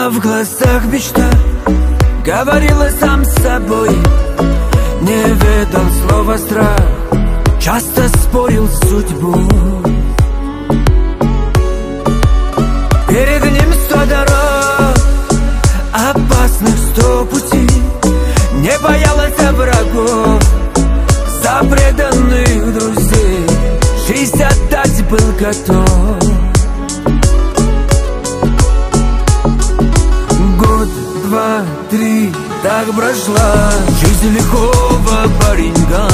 А в глазах мечта, говорила сам с собой. Не ведал слова страх, часто спорил с судьбой. Перед ним 100 дорог, опасных 100 путей. Не боялась врагов, за преданных друзей. Жизнь отдать был готов. Год, 2, 3, так прошла жизнь лихого паренька.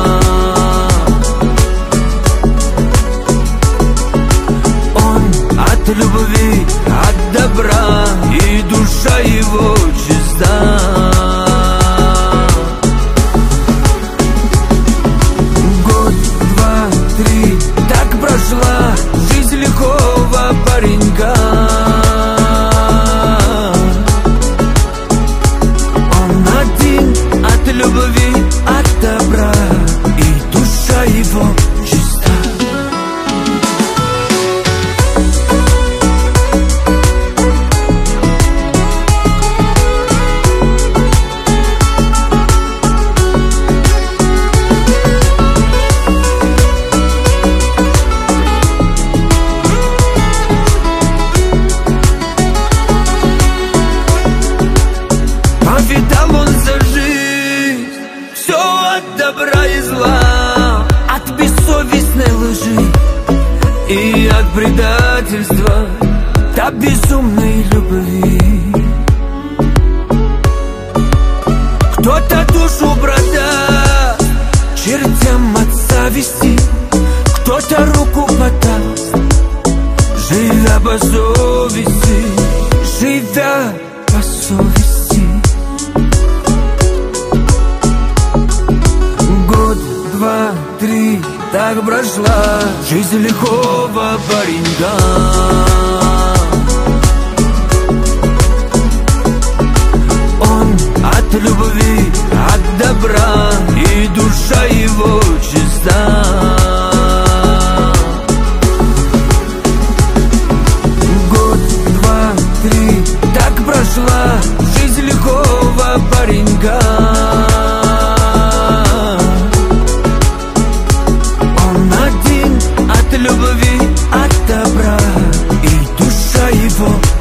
Он от любви, от добра, и душа его чиста. Год, 2, 3, так прошла жизнь лихого паренька. От любви, от добра, и душа его чиста. Повидал он за жизнь все от добра и зла, от бессовестной лжи и от предательства до безумной любви. Кто-то душу продаст чертям от зависти, кто-то руку подаст, живя по совести, живя по совести. Год, 2, 3, так прошла жизнь лихого паренька. Он от любви, от добра, и душа его чиста. Год, 2, 3, так прошла жизнь лихого паренька. От любви, от добра, и душа его